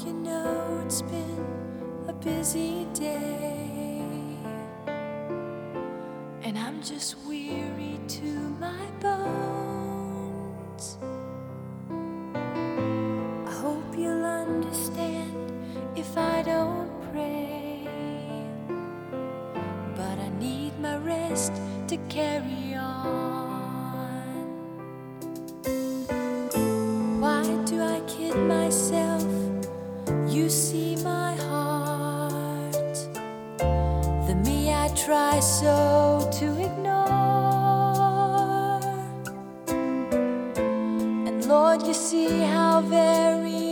you know it's been a busy day, and I'm just weary to my bones. I hope you'll understand if I don't pray, but I need my rest to carry on. Why do I kid myself? You see my heart, the me I try so to ignore. And Lord, you see how very